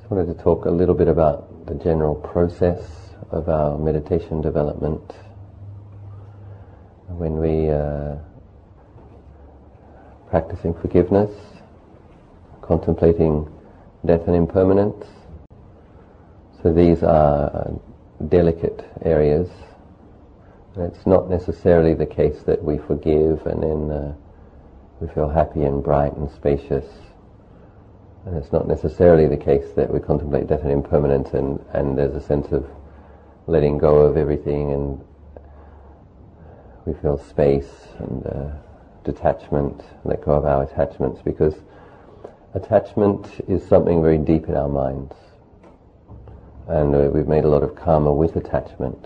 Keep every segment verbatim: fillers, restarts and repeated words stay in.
I wanted to talk a little bit about the general process of our meditation development. When we uh, practicing forgiveness, contemplating death and impermanence. So these are delicate areas. And it's not necessarily the case that we forgive and then uh, we feel happy and bright and spacious. And it's not necessarily the case that we contemplate death and impermanence and, and there's a sense of letting go of everything and we feel space and uh, detachment, let go of our attachments, because attachment is something very deep in our minds. And uh, we've made a lot of karma with attachment.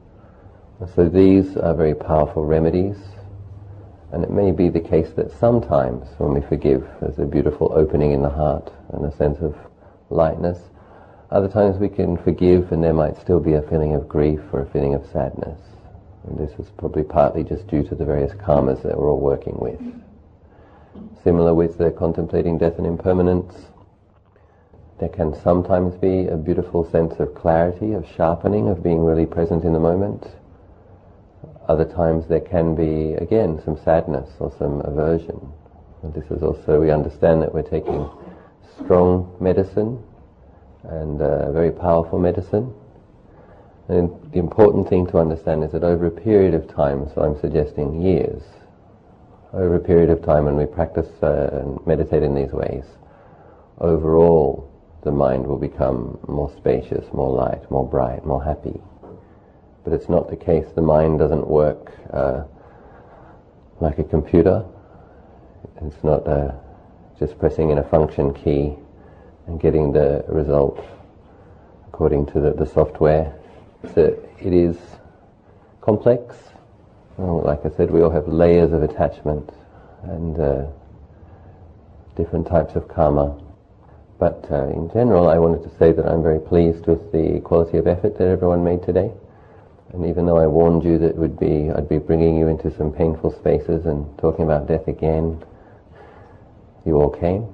So these are very powerful remedies. And it may be the case that sometimes when we forgive, there's a beautiful opening in the heart and a sense of lightness. Other times we can forgive and there might still be a feeling of grief or a feeling of sadness. And this is probably partly just due to the various karmas that we're all working with. Similar with the contemplating death and impermanence, there can sometimes be a beautiful sense of clarity, of sharpening, of being really present in the moment. Other times there can be, again, some sadness or some aversion. And this is also, we understand that we're taking strong medicine and uh, very powerful medicine. And the important thing to understand is that over a period of time, so I'm suggesting years, over a period of time when we practice uh, and meditate in these ways, overall the mind will become more spacious, more light, more bright, more happy. But it's not the case. The mind doesn't work uh, like a computer. It's not uh, just pressing in a function key and getting the result according to the, the software. So it is complex. Well, like I said, we all have layers of attachment and uh, different types of karma. But uh, in general, I wanted to say that I'm very pleased with the quality of effort that everyone made today. And even though I warned you that it would be, I'd be bringing you into some painful spaces and talking about death again, you all came.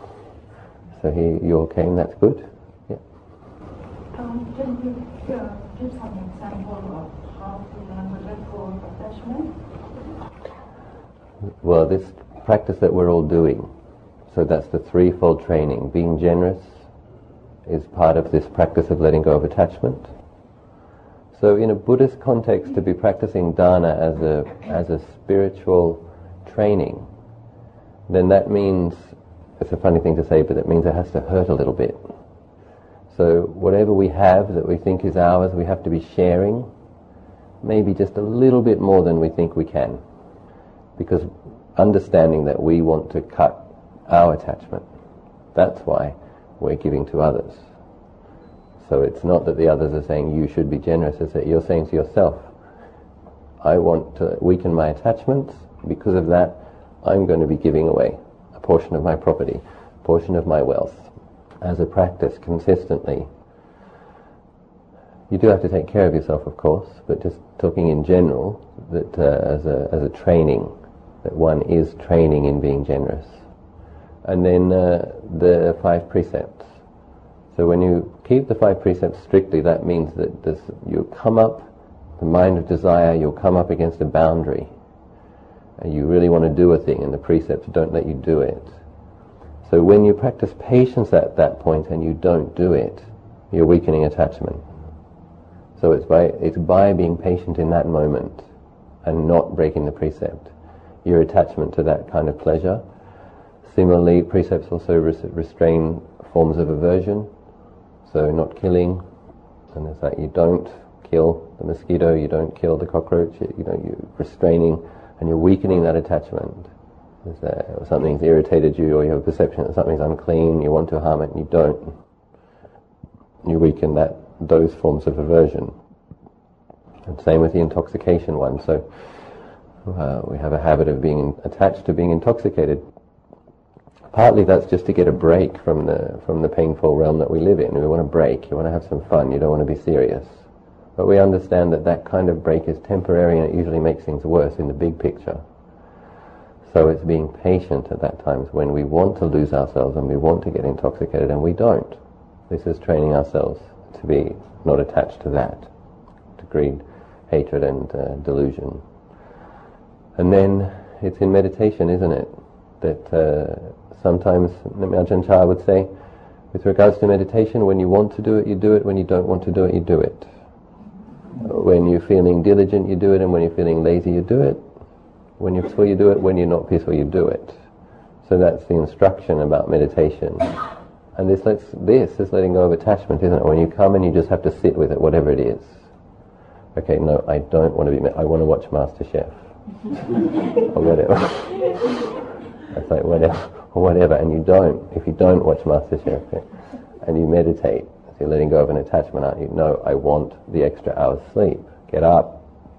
So he, you all came, that's good. Yeah. Um, can you uh, give some example of how to learn to let go of attachment? Well, this practice that we're all doing, so that's the threefold training. Being generous is part of this practice of letting go of attachment. So in a Buddhist context, to be practicing dana as a as a spiritual training, then that means, it's a funny thing to say, but it means it has to hurt a little bit. So whatever we have that we think is ours, we have to be sharing, maybe just a little bit more than we think we can. Because understanding that we want to cut our attachment, that's why we're giving to others. So it's not that the others are saying you should be generous, it's that you're saying to yourself, I want to weaken my attachments, because of that I'm going to be giving away a portion of my property, a portion of my wealth, as a practice consistently. You do have to take care of yourself, of course, but just talking in general, that uh, as a as a training, that one is training in being generous. And then uh, the five precepts. So when you keep the five precepts strictly, that means that this, you come up, the mind of desire, you'll come up against a boundary. And you really want to do a thing, and the precepts don't let you do it. So when you practice patience at that point and you don't do it, you're weakening attachment. So it's by, it's by being patient in that moment and not breaking the precept, your attachment to that kind of pleasure. Similarly, precepts also res- restrain forms of aversion. So not killing, and it's like you don't kill the mosquito, you don't kill the cockroach, you know, you're restraining and you're weakening that attachment. If uh, something's irritated you, or you have a perception that something's unclean, you want to harm it and you don't, you weaken that, those forms of aversion. And same with the intoxication one. So uh, we have a habit of being attached to being intoxicated. Partly that's just to get a break from the from the painful realm that we live in. We want to break, you want to have some fun, you don't want to be serious. But we understand that that kind of break is temporary and it usually makes things worse in the big picture. So it's being patient at that times when we want to lose ourselves and we want to get intoxicated and we don't. This is training ourselves to be not attached to that, to greed, hatred and uh, delusion. And then it's in meditation, isn't it, that uh, sometimes Ajahn Chah would say, with regards to meditation, when you want to do it, you do it. When you don't want to do it, you do it. When you're feeling diligent, you do it, and when you're feeling lazy, you do it. When you're peaceful, you do it. When you're not peaceful, you do it. So that's the instruction about meditation. And this lets, this is letting go of attachment, isn't it? When you come and you just have to sit with it, whatever it is. Okay, no, I don't want to be, I want to watch MasterChef. Or whatever. It's like whatever, or whatever, and you don't. If you don't watch MasterChef, okay, and you meditate, so you're letting go of an attachment, aren't you? No, I want the extra hour's sleep. Get up.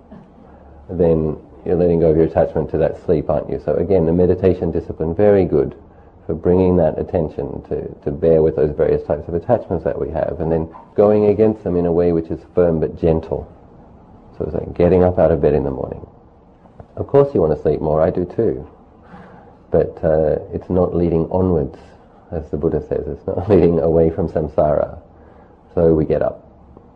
Then you're letting go of your attachment to that sleep, aren't you? So again, the meditation discipline, very good for bringing that attention to, to bear with those various types of attachments that we have, and then going against them in a way which is firm but gentle. So it's like getting up out of bed in the morning. Of course you want to sleep more, I do too. But uh, it's not leading onwards, as the Buddha says. It's not leading away from samsara. So we get up.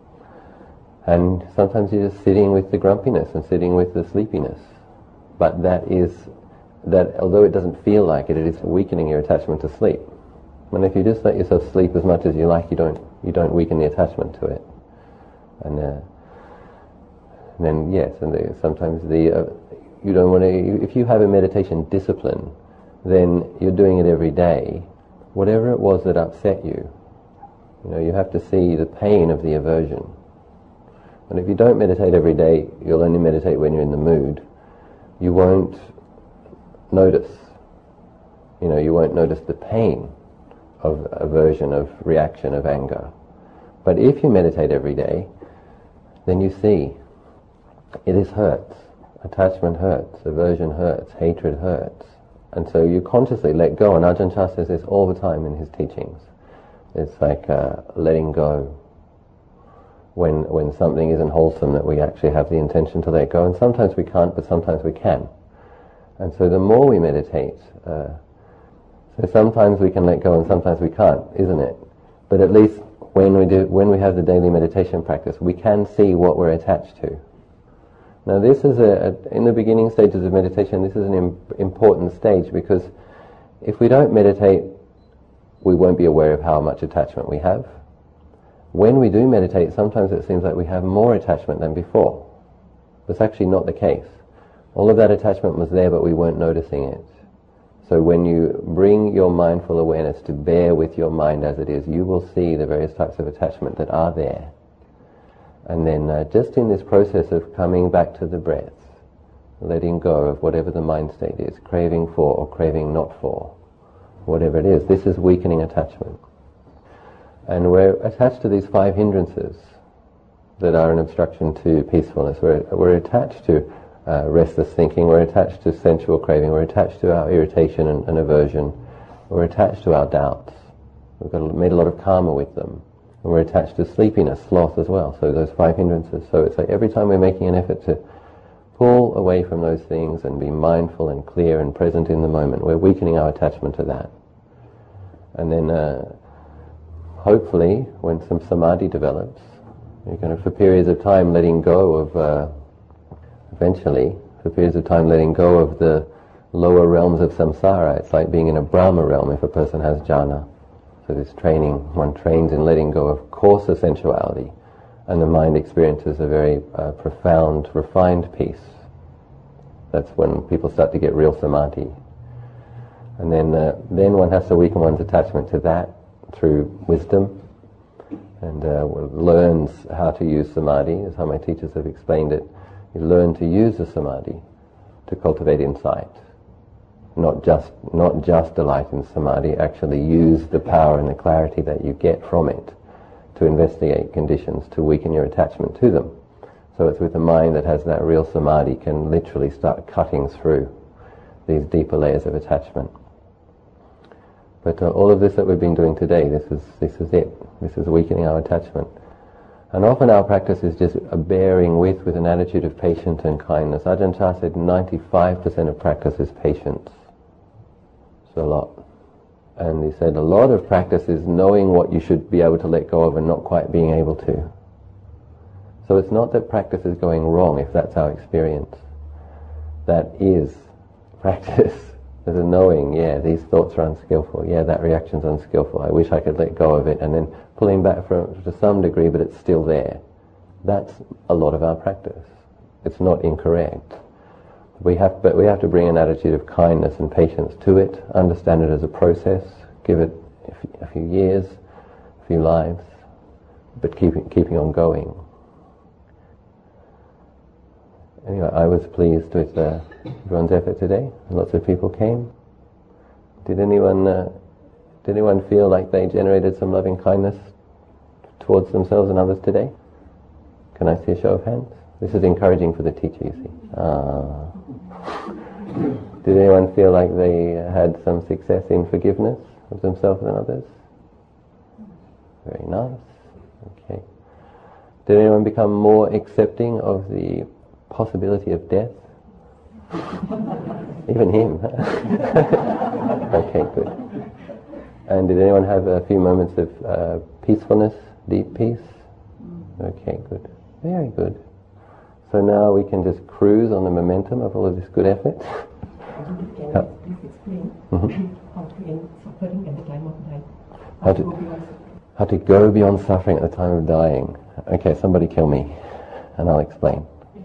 And sometimes you're just sitting with the grumpiness and sitting with the sleepiness. But that is, that although it doesn't feel like it, it is weakening your attachment to sleep. And if you just let yourself sleep as much as you like, you don't you don't weaken the attachment to it. And, uh, and then, yes, and the, sometimes the... Uh, you don't want to... If you have a meditation discipline, then you're doing it every day. Whatever it was that upset you, you know, you have to see the pain of the aversion. And if you don't meditate every day, you'll only meditate when you're in the mood. You won't notice, you know, you won't notice the pain of aversion, of reaction, of anger. But if you meditate every day, then you see it is hurts. Attachment hurts, aversion hurts, hatred hurts. And so you consciously let go, and Ajahn Chah says this all the time in his teachings. It's like uh, letting go. When when something isn't wholesome, that we actually have the intention to let go, and sometimes we can't, but sometimes we can. And so the more we meditate, uh, so sometimes we can let go and sometimes we can't, isn't it? But at least when we do, when we have the daily meditation practice, we can see what we're attached to. Now this is a, a in the beginning stages of meditation, this is an im- important stage, because if we don't meditate, we won't be aware of how much attachment we have. When we do meditate, sometimes it seems like we have more attachment than before. That's actually not the case. All of that attachment was there, but we weren't noticing it. So when you bring your mindful awareness to bear with your mind as it is, you will see the various types of attachment that are there. And then uh, just in this process of coming back to the breath, letting go of whatever the mind state is, craving for or craving not for, whatever it is, this is weakening attachment. And we're attached to these five hindrances that are an obstruction to peacefulness. We're, we're attached to uh, restless thinking, we're attached to sensual craving, we're attached to our irritation and, and aversion, we're attached to our doubts. We've got made a lot of karma with them. And we're attached to sleepiness, sloth as well, so those five hindrances. So it's like every time we're making an effort to pull away from those things and be mindful and clear and present in the moment, we're weakening our attachment to that. And then uh, hopefully when some samadhi develops, you're going to, for periods of time, letting go of, uh, eventually, for periods of time letting go of the lower realms of samsara. It's like being in a Brahma realm if a person has jhana. So this training, one trains in letting go of coarser sensuality, and the mind experiences a very uh, profound, refined peace. That's when people start to get real samadhi. And then, uh, then one has to weaken one's attachment to that through wisdom, and uh, learns how to use samadhi, as how my teachers have explained it. You learn to use the samadhi to cultivate insight. Not just not just delight in samadhi, actually use the power and the clarity that you get from it to investigate conditions, to weaken your attachment to them. So it's with a mind that has that real samadhi can literally start cutting through these deeper layers of attachment. But uh, all of this that we've been doing today, this is this is it. This is weakening our attachment. And often our practice is just a bearing with, with an attitude of patience and kindness. Ajahn Chah said ninety-five percent of practice is patience. It's a lot. And he said a lot of practice is knowing what you should be able to let go of and not quite being able to. So it's not that practice is going wrong if that's our experience. That is practice. There's a knowing, yeah, these thoughts are unskillful, yeah, that reaction's unskillful, I wish I could let go of it, and then pulling back from to some degree, but it's still there. That's a lot of our practice. It's not incorrect. We have, but we have to bring an attitude of kindness and patience to it, understand it as a process, give it a few years, a few lives, but keeping keeping on going. Anyway, I was pleased with uh, everyone's effort today. Lots of people came. Did anyone uh, did anyone feel like they generated some loving kindness towards themselves and others today? Can I see a show of hands? This is encouraging for the teacher, you see. Ah. Did anyone feel like they had some success in forgiveness of themselves and others? Very nice. Okay. Did anyone become more accepting of the possibility of death? Even him. Okay, good. And did anyone have a few moments of uh, peacefulness, deep peace? Okay, good. Very good. So now we can just cruise on the momentum of all of this good effort. Can you please explain mm-hmm. how to end suffering at the time of dying? How, how, to, how to go beyond suffering at the time of dying. Okay, somebody kill me, and I'll explain.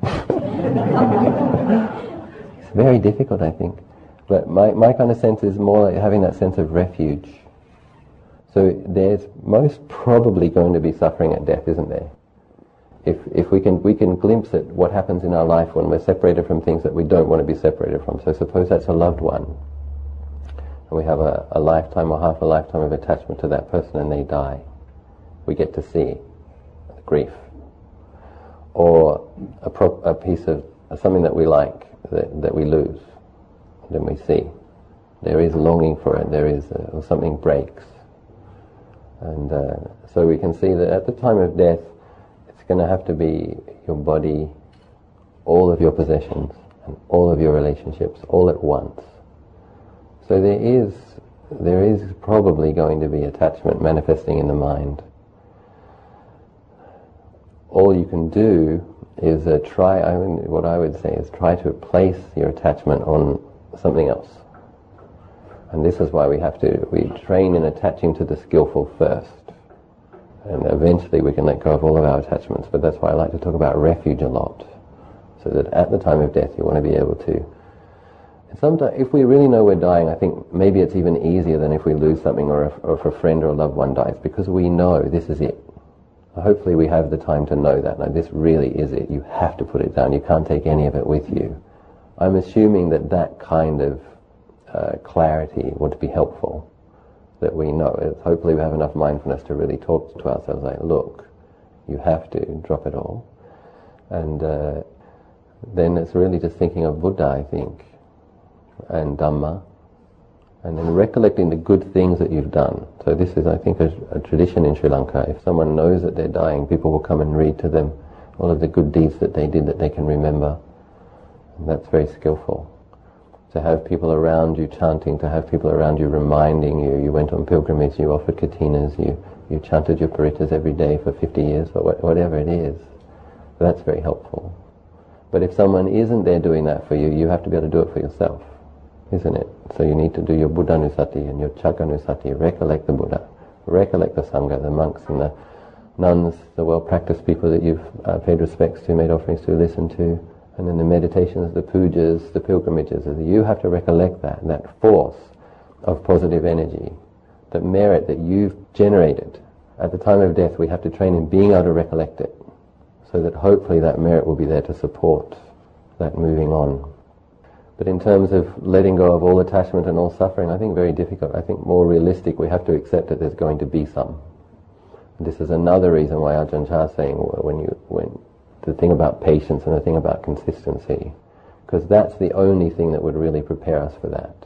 It's very difficult, I think. But my, my kind of sense is more like having that sense of refuge. So there's most probably going to be suffering at death, isn't there? If if we can we can glimpse at what happens in our life when we're separated from things that we don't want to be separated from. So suppose that's a loved one, and we have a, a lifetime or half a lifetime of attachment to that person, and they die. We get to see the grief, or a, pro, a piece of something that we like that, that we lose. Then we see there is longing for it. There is uh, or something breaks, and uh, so we can see that at the time of death, it's going to have to be your body, all of your possessions, and all of your relationships, all at once. So there is, there is probably going to be attachment manifesting in the mind. All you can do is uh, try, I mean, what I would say is try to place your attachment on something else. And this is why we have to, we train in attaching to the skillful first. And eventually we can let go of all of our attachments. But that's why I like to talk about refuge a lot. So that at the time of death you want to be able to... And sometimes, if we really know we're dying, I think maybe it's even easier than if we lose something or if, or if a friend or a loved one dies, because we know this is it. Hopefully we have the time to know that. Now, this really is it. You have to put it down. You can't take any of it with you. I'm assuming that that kind of uh, clarity would be helpful. That we know. It's hopefully we have enough mindfulness to really talk to ourselves like, look, you have to drop it all. And uh, then it's really just thinking of Buddha, I think, and Dhamma, and then recollecting the good things that you've done. So this is, I think, a, a tradition in Sri Lanka. If someone knows that they're dying, people will come and read to them all of the good deeds that they did that they can remember. And that's very skillful. To have people around you chanting, to have people around you reminding you, you went on pilgrimage, you offered katinas, you, you chanted your paritas every day for fifty years, or wh- whatever it is. That's very helpful. But if someone isn't there doing that for you, you have to be able to do it for yourself, isn't it? So you need to do your Buddhanusati and your Chakkanusati, recollect the Buddha, recollect the Sangha, the monks and the nuns, the well-practiced people that you've uh, paid respects to, made offerings to, listened to, and then the meditations, the pujas, the pilgrimages. You have to recollect that, that force of positive energy, that merit that you've generated. At the time of death, we have to train in being able to recollect it, so that hopefully that merit will be there to support that moving on. But in terms of letting go of all attachment and all suffering, I think very difficult. I think more realistic, we have to accept that there's going to be some. This is another reason why Ajahn Chah is saying when you when the thing about patience and the thing about consistency, because that's the only thing that would really prepare us for that.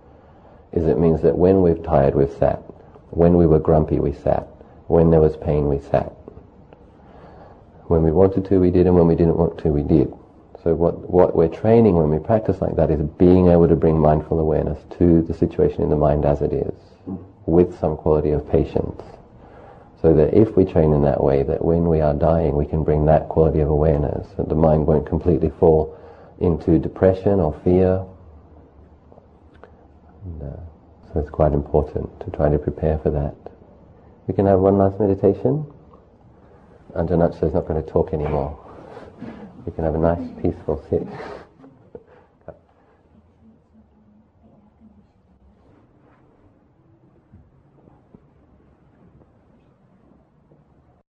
Is it means that when we're tired, we've sat. When we were grumpy, we sat. When there was pain, we sat. When we wanted to, we did, and when we didn't want to, we did. So what, what we're training when we practice like that is being able to bring mindful awareness to the situation in the mind as it is, with some quality of patience. So that if we train in that way, that when we are dying, we can bring that quality of awareness, that the mind won't completely fall into depression or fear. And, uh, so it's quite important to try to prepare for that. We can have one last meditation. Ajahn Acha is not going to talk anymore. We can have a nice, peaceful sit.